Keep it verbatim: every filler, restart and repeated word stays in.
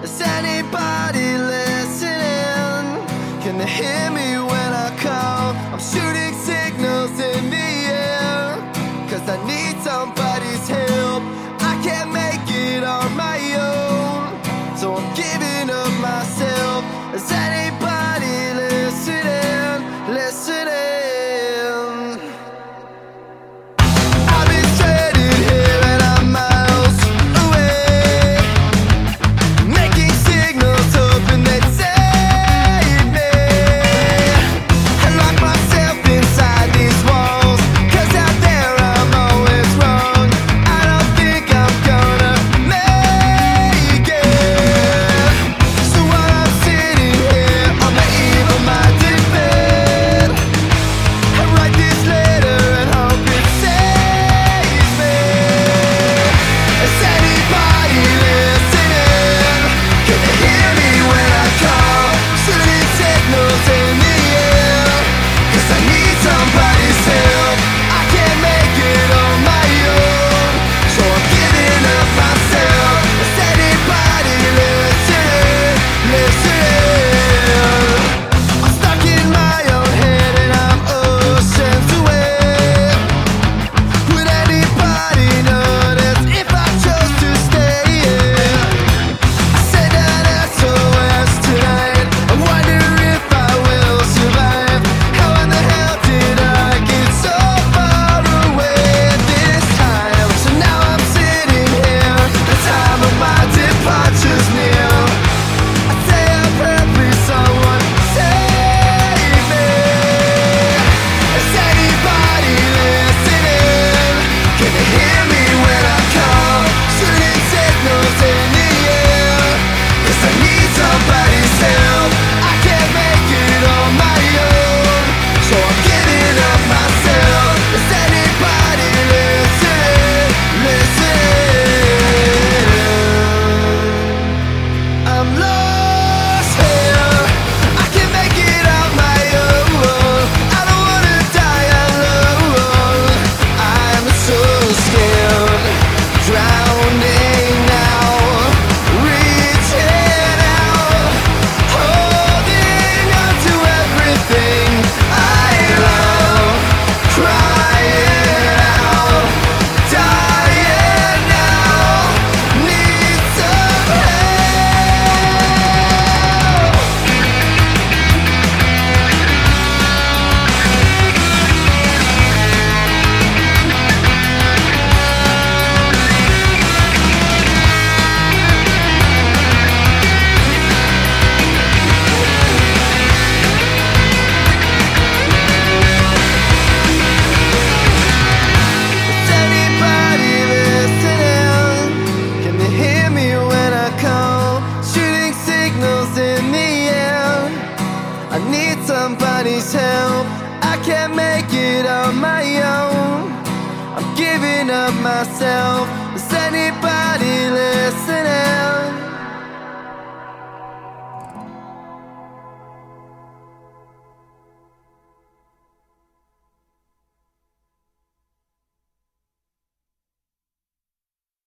Is anybody listening? Can they hear me when I call? I'm shooting signals in the air, cause I need somebody's help. I can't make it on my own, so I'm giving up myself. Is anybody listening? Listening? I've been stranded here and I'm miles away, making signals hoping they'd save me. I lock myself inside these walls, cause out there I'm always wrong. I don't think I'm gonna make it. So while I'm sitting here on the eve of my defeat, I write this letter and hope it saves me. Is anybody listening? Can they hear me when I call? Shooting signals in the air, cause I need somebody's help. I can't make it on my own, so I'm giving up myself. Is anybody listening? Listening? I'm stuck in my own head and I'm oceans away. Would anybody notice if I chose to stay here? I send an S O S tonight. I wonder if I will survive. How in the hell did I get so far away this time? So now I'm sitting here, the time of my departure's near. I say a prayer, please someone save me. Is anybody listening? Can they hear me when I call? Shooting signals in the air, cause I need somebody's help. I can't make it on my own, so I'm giving up myself. Is anybody listening? Listening? I'm lost here, I can't make it on my own. I don't wanna die alone. I'm so scared, drowning now, reaching out, holding on to everything I love, crying out, dying now, need some help. Is anybody listening? Can they hear me when I call? Shooting signals in the air, I need somebody's help. I can't make it on my own, I'm giving up myself.